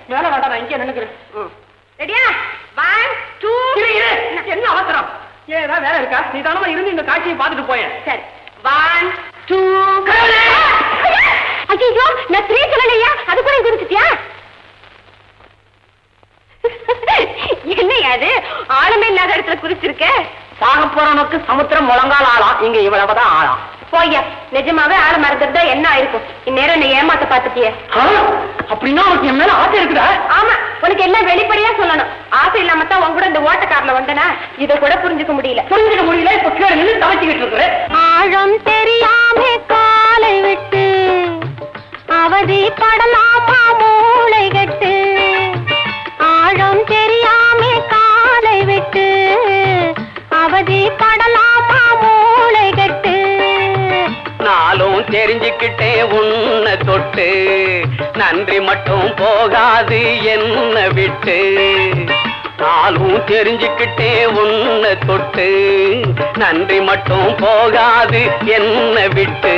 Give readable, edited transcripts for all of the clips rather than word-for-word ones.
மேல வேண்டாம், நான் இங்கே நின்னுக்கிறேன். ரெடியா? 1 2 என்ன அவசரம்? ஏதாவது வேலை இருக்கா? நீ தானமா இருந்து இந்த காட்சியை பார்த்துட்டு போயேன். சரி 1 2. ஐயோ, நான் 3 சொல்லலையா? அது கூட குறிச்சிட்டியா? என்னையா அது ஆழமே இல்லாத இடத்துல குறிச்சிருக்க? சாக போறவனுக்கு சமுத்திரம் முழங்கால் ஆளாம், இங்க இவ்வளவுதான் ஆளாம். போய்யா, நிஜமாவே ஆழ மறந்துட்டா என்ன ஆயிருக்கும்? இந்நேரம் நீ ஏமாத்த பாத்துட்டியே. அப்படின்னா உனக்கு என் மேல ஆசை இருக்குதா? ஆமா, உனக்கு எல்லாம் வெளிப்படையா சொல்லணும். ஆசை இல்லாம தான் உன் கூட இந்த ஓட்டக்காரல வந்தனா இத கூட புரிஞ்சுக்க முடியல. இப்ப கீழே நின்று தவச்சிக்கிட்டு இருக்கு. ஆழம் தெரியாம காலை விட்டு அவதி படலாமா மூளை கட்டு. ஆழம் தெரியாம காலை விட்டு அவதி படலாமா மூளை கட்டு. நாளும் தெரிஞ்சுக்கிட்டே உன்னை தொட்டு நன்றி மட்டும் போகாது என்ன விட்டு. நாளும் தெரிஞ்சுக்கிட்டே உன்னை தொட்டு நன்றி மட்டும் போகாது என்ன விட்டு.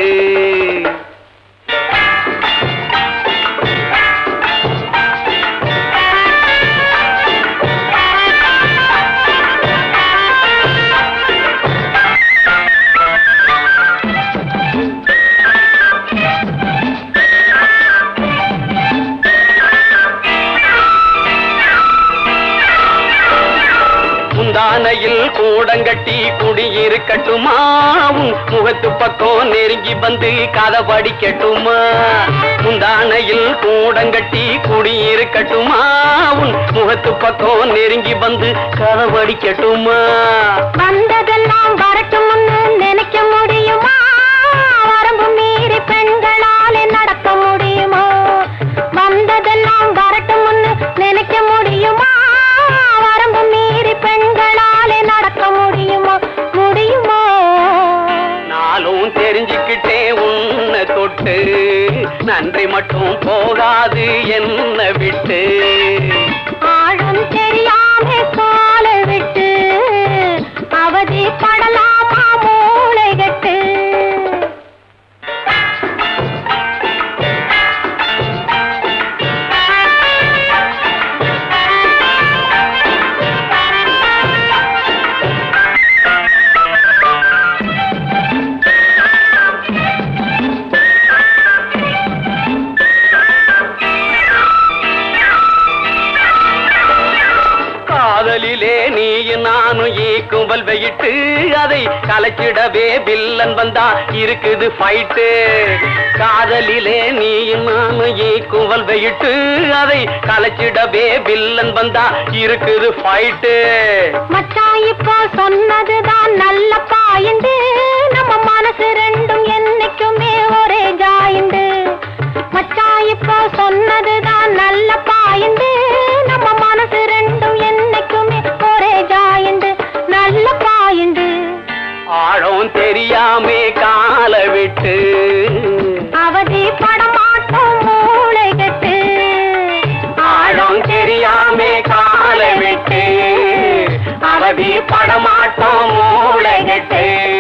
முந்தானையில் கூடங்கட்டி குடியிருக்கட்டுமா? முகத்து பக்கம் நெருங்கி வந்து கதை படிக்கட்டுமா? முந்தானையில் கூடங்கட்டி குடியிருக்கட்டுமா? முகத்து பக்கம் நெருங்கி வந்து கதை படிக்கட்டுமா? வந்ததெல்லாம் வரட்டும்னு நினைக்க முடியுமா? வரம்பு மீறி பெண்களாலே நடக்க முடியுமா? வந்ததெல்லாம் வரட்டும்னு நினைக்க முடியுமா? வரம்பு மீறி பெண்களாலே நடக்க முடியுமா? முடியுமா? நாளும் தெரிஞ்சுக்கிட்டே உன்னை தொட்டு நன்றி மட்டும் போகாது என்ன விட்டு. ஆழம் தெரியாம காலை விட்டு அவதி படலாமா மூளை கட்டு. காதலிலே நீயும் நானும் ஈக்கும்பல் வெயிட்டு அதை கலைச்சிடவே வில்லன் வந்தா இருக்குது ஃபைட்டு. காதலிலே நீயும் நானும் ஈக்கும்பல் வெயிட்டு அதை கலைச்சிடவே வில்லன் வந்தா இருக்குது ஃபைட்டு. மச்சான் இப்போ சொன்னதுதான் நல்ல பாயிண்டு. நம்ம மனசு ரெண்டும் என்னைக்குமே ஒரே ஜாயிண்டு. மச்சான் இப்போ சொன்னதுதான் நல்ல பாயிண்டு. நம்ம மனசு ரெண்டும் என்னைக்குமே ஒரே ஜாயிண்டு. நல்ல பாயிண்டு. ஆழம் தெரியாமே காலை விட்டு அவதி படமாட்டோம் மூளை கட்டு. ஆழம் தெரியாமே காலை விட்டு அவதி படமாட்டோம் மூளை கட்டு.